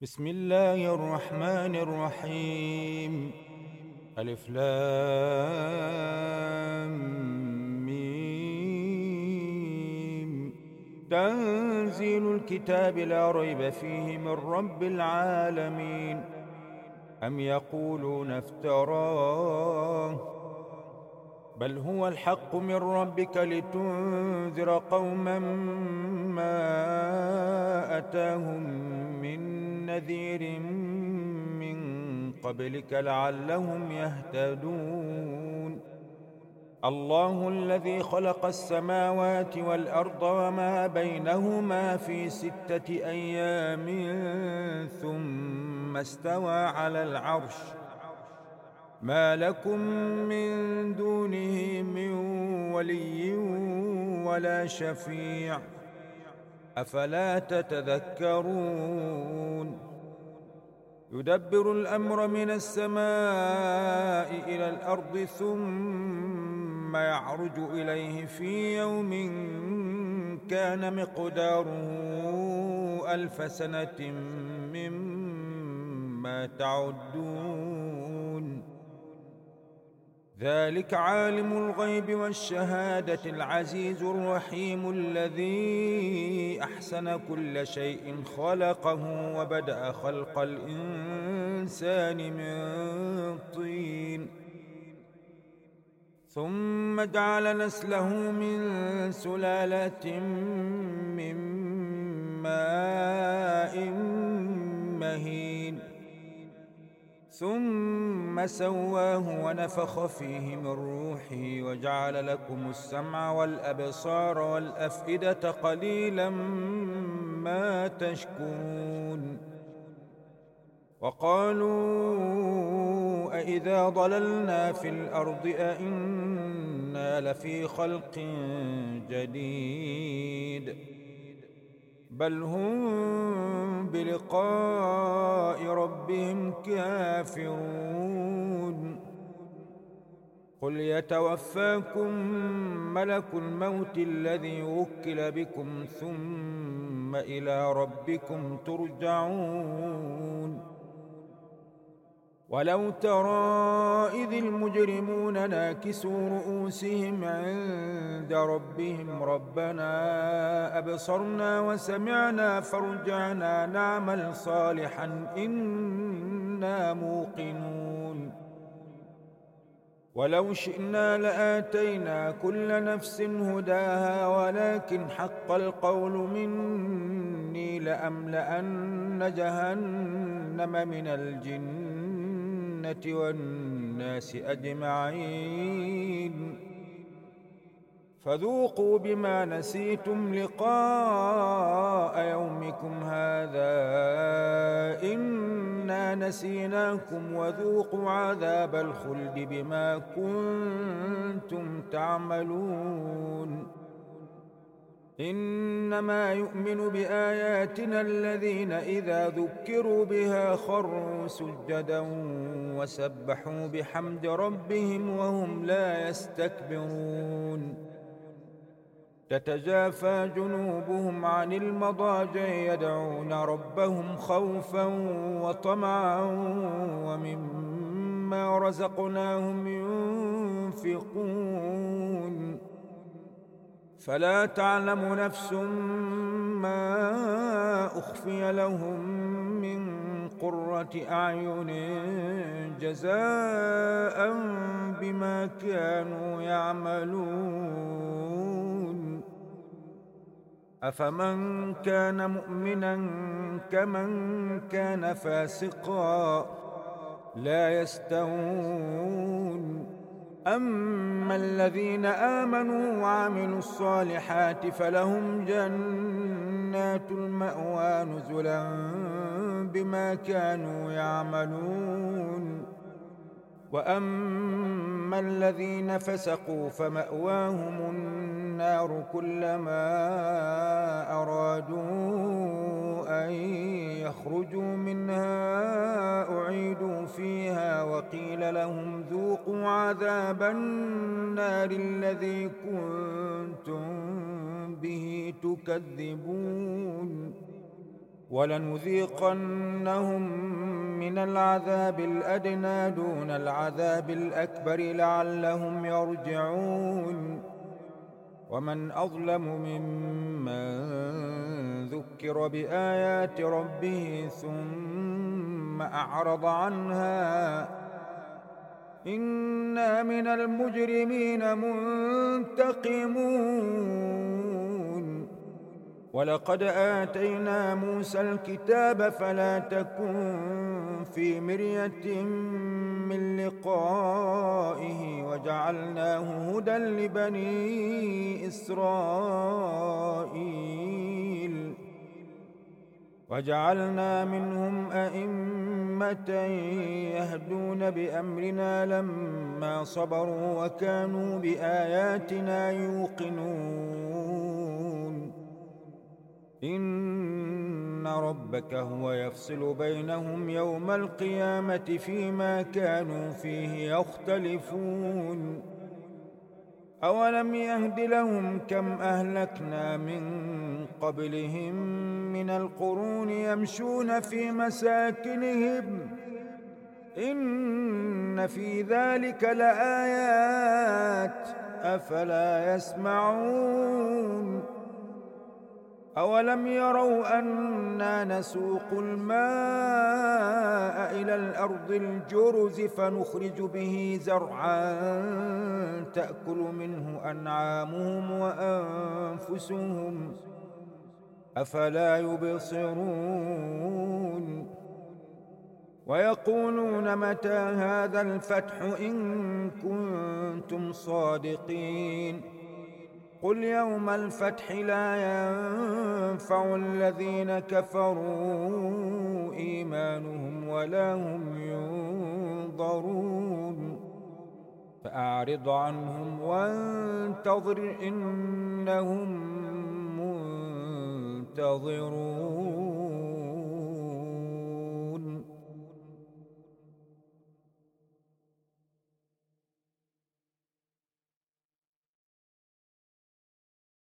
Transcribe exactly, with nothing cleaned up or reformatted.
بسم الله الرحمن الرحيم. ألف لام ميم. تنزيل الكتاب لا ريب فيه من رب العالمين. أم يقولون افتراه، بل هو الحق من ربك لتنذر قوما ما أتاهم من نذير من قبلك لعلهم يهتدون. الله الذي خلق السماوات والأرض وما بينهما في ستة أيام ثم استوى على العرش، ما لكم من دونه من ولي ولا شفيع، أفلا تتذكرون. يدبر الأمر من السماء إلى الأرض ثم يعرج إليه في يوم كان مقداره ألف سنة مما تعدون. ذلك عالم الغيب والشهادة العزيز الرحيم الذي أحسن كل شيء خلقه وبدأ خلق الإنسان من طين، ثم جعل نسله من سلالة من ماء مهين، ثم سواه ونفخ فيه من روحه وجعل لكم السمع والأبصار والأفئدة قليلا ما تشكرون. وقالوا أإذا ضللنا في الأرض أإنا لفي خلق جديد، بل هم بلقاء ربهم كافرون. قل يتوفاكم ملك الموت الذي وكل بكم ثم إلى ربكم ترجعون. ولو ترى إذ المجرمون ناكسوا رؤوسهم عند ربهم ربنا أبصرنا وسمعنا فارجعنا نعمل صالحا إنا موقنون. ولو شئنا لآتينا كل نفس هداها ولكن حق القول مني لأملأن جهنم من الجنة والناس أجمعين. فذوقوا بما نسيتم لقاء يومكم هذا إنا نسيناكم وذوقوا عذاب الخلد بما كنتم تعملون. إنما يؤمن بآياتنا الذين إذا ذكروا بها خروا سجدا وسبحوا بحمد ربهم وهم لا يستكبرون. تتجافى جنوبهم عن المضاجع يدعون ربهم خوفا وطمعا ومما رزقناهم ينفقون. فلا تعلم نفس ما أخفي لهم من قرة أعين جزاء بما كانوا يعملون. أفمن كان مؤمنا كمن كان فاسقا لا يستوون. أما الذين آمنوا وعملوا الصالحات فلهم جنات المأوى نزلا بما كانوا يعملون. وأما الذين فسقوا فمأواهم النار كلما أرادوا أن يخرجوا منها أعيدوا فيها وقيل لهم ذوقوا عذاب النار الذي كنتم به تكذبون. ولنذيقنهم من العذاب الأدنى دون العذاب الأكبر لعلهم يرجعون ومن أظلم ممن ذكر بآيات ربه ثم أعرض عنها إنا من المجرمين منتقمون ولقد آتينا موسى الكتاب فلا تكن في مرية من لقائه وجعلناه هدى لبني إسرائيل وجعلنا منهم أئمة يهدون بأمرنا لما صبروا وكانوا بآياتنا يوقنون إن ربك هو يفصل بينهم يوم القيامة فيما كانوا فيه يختلفون أولم يهد لهم كم أهلكنا من قبلهم من القرون يمشون في مساكنهم إن في ذلك لآيات أفلا يسمعون أولم يروا أنا نسوق الماء إلى الأرض الجرز فنخرج به زرعا تأكل منه أنعامهم وأنفسهم أفلا يبصرون ويقولون متى هذا الفتح إن كنتم صادقين قل يوم الفتح لا ينفع الذين كفروا إيمانهم ولا هم ينظرون فأعرض عنهم وانتظر إنهم منتظرون